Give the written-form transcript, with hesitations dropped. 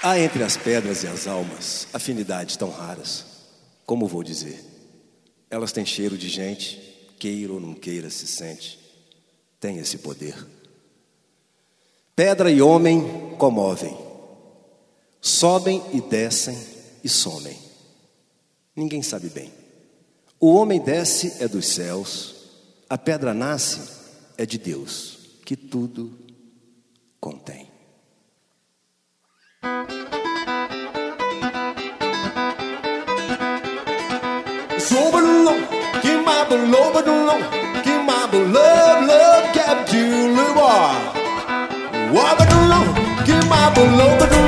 Há entre as pedras e as almas afinidades tão raras. Como vou dizer? Elas têm cheiro de gente, queira ou não queira, se sente. Tem esse poder. Pedra e homem comovem. Sobem e descem e somem. Ninguém sabe bem. O homem desce é dos céus, a pedra nasce é de Deus, que tudo contém. Soberlong, que mabelou, que mabelou, love, capture, love, que mabelou,